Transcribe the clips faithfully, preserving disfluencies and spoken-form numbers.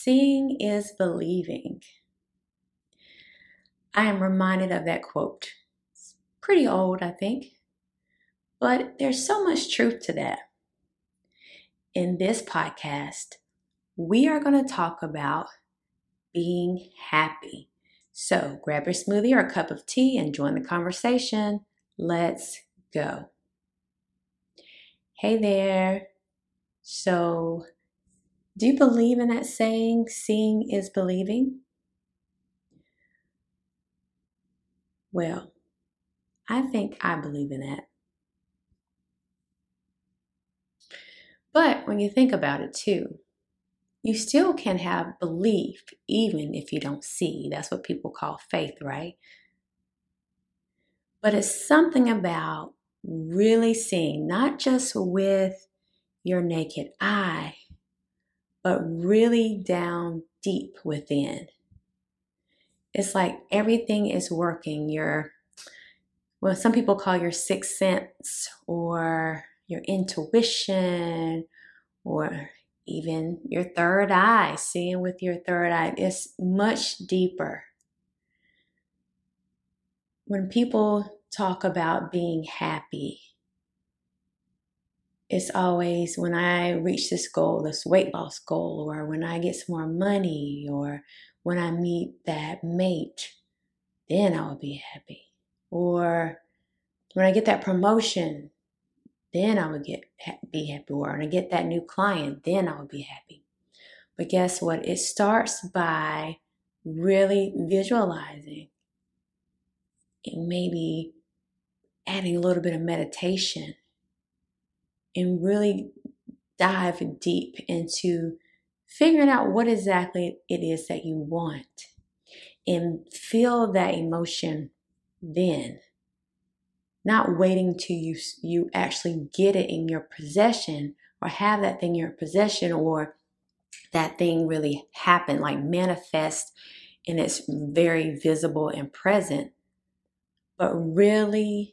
Seeing is believing. I am reminded of that quote. It's pretty old, I think, but there's so much truth to that. In this podcast, we are going to talk about being happy. So grab your smoothie or a cup of tea and join the conversation. Let's go. Hey there. So, do you believe in that saying, seeing is believing? Well, I think I believe in that. But when you think about it too, you still can have belief even if you don't see. That's what people call faith, right? But it's something about really seeing, not just with your naked eye, but really down deep within. It's like everything is working. Your, well, some people call your sixth sense or your intuition or even your third eye, seeing with your third eye. It's much deeper. When people talk about being happy, it's always when I reach this goal, this weight loss goal, or when I get some more money, or when I meet that mate, then I will be happy. Or when I get that promotion, then I would get be happy. Or when I get that new client, then I will be happy. But guess what? It starts by really visualizing and maybe adding a little bit of meditation and really dive deep into figuring out what exactly it is that you want and feel that emotion then. Not waiting till you, you actually get it in your possession or have that thing in your possession or that thing really happen, like manifest and it's very visible and present, but really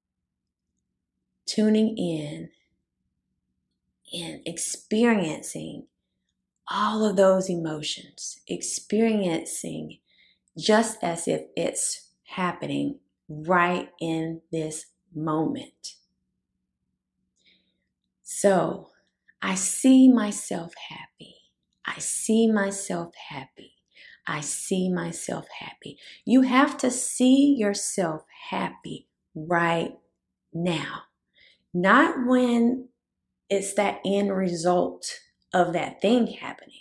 tuning in and experiencing all of those emotions, experiencing just as if it's happening right in this moment. So I see myself happy. I see myself happy. I see myself happy. You have to see yourself happy right now. Not when it's that end result of that thing happening.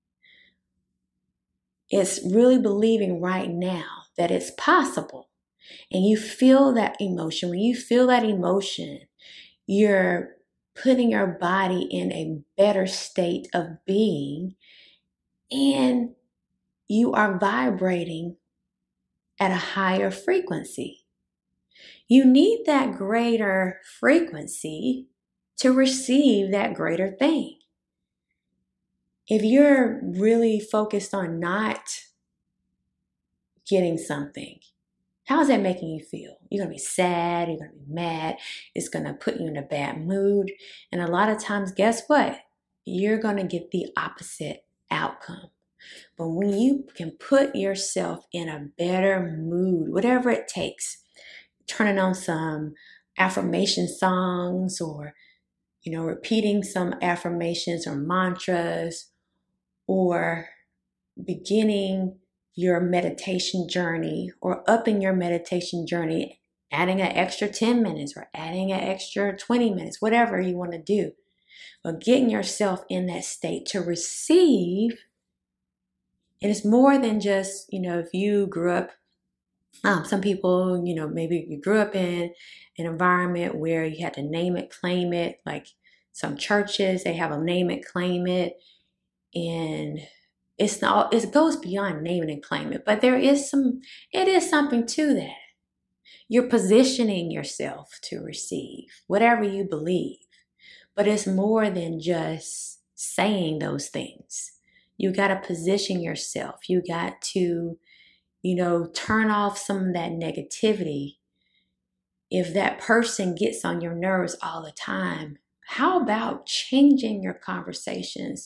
It's really believing right now that it's possible. And you feel that emotion. When you feel that emotion, you're putting your body in a better state of being and you are vibrating at a higher frequency. You need that greater frequency to receive that greater thing. If you're really focused on not getting something, how is that making you feel? You're going to be sad. You're going to be mad. It's going to put you in a bad mood. And a lot of times, guess what? You're going to get the opposite outcome. But when you can put yourself in a better mood, whatever it takes, turning on some affirmation songs or, you know, repeating some affirmations or mantras or beginning your meditation journey or upping your meditation journey, adding an extra ten minutes or adding an extra twenty minutes, whatever you want to do. But getting yourself in that state to receive, and it's more than just, you know, if you grew up, um, some people, you know, maybe you grew up in an environment where you had to name it, claim it, like some churches, they have a name it, claim it, and It's not, it goes beyond naming and claiming, but there is some, it is something to that. You're positioning yourself to receive whatever you believe, but it's more than just saying those things. You got to position yourself. You got to, you know, turn off some of that negativity. If that person gets on your nerves all the time, how about changing your conversations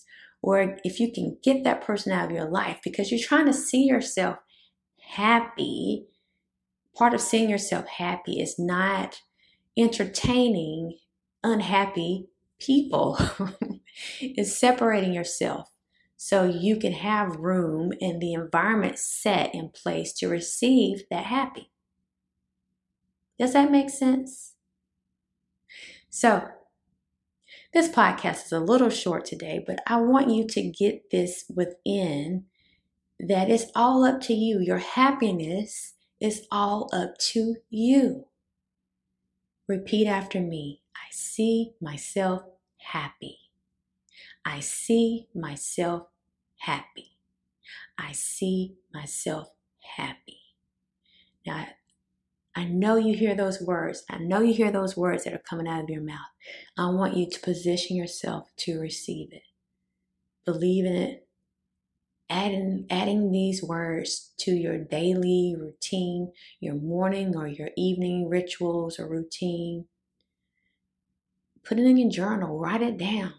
or if you can get that person out of your life because you're trying to see yourself happy. Part of seeing yourself happy is not entertaining unhappy people. It's separating yourself so you can have room and the environment set in place to receive that happy. Does that make sense? So, this podcast is a little short today, but I want you to get this within that it's all up to you. Your happiness is all up to you. Repeat after me. I see myself happy. I see myself happy. I see myself happy. Now, I know you hear those words. I know you hear those words that are coming out of your mouth. I want you to position yourself to receive it. Believe in it. Adding, adding these words to your daily routine, your morning or your evening rituals or routine. Put it in your journal. Write it down.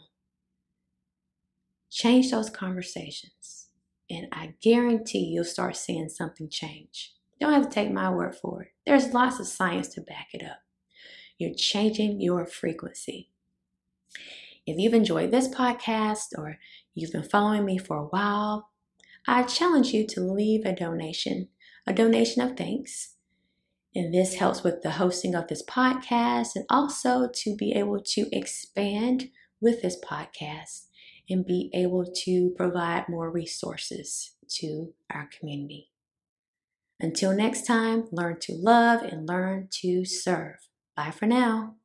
Change those conversations. And I guarantee you'll start seeing something change. You don't have to take my word for it. There's lots of science to back it up. You're changing your frequency. If you've enjoyed this podcast or you've been following me for a while, I challenge you to leave a donation, a donation of thanks. And this helps with the hosting of this podcast and also to be able to expand with this podcast and be able to provide more resources to our community. Until next time, learn to love and learn to serve. Bye for now.